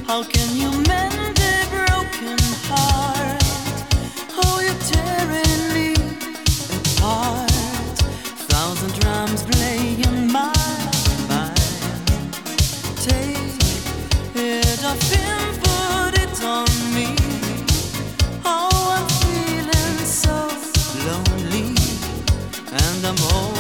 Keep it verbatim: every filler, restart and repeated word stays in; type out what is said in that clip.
How can you mend a broken heart? Oh, you're tearing me apart. Thousand drums playing my mind. Take it off him, put it on me. Oh, I'm feeling so lonely, and I'm all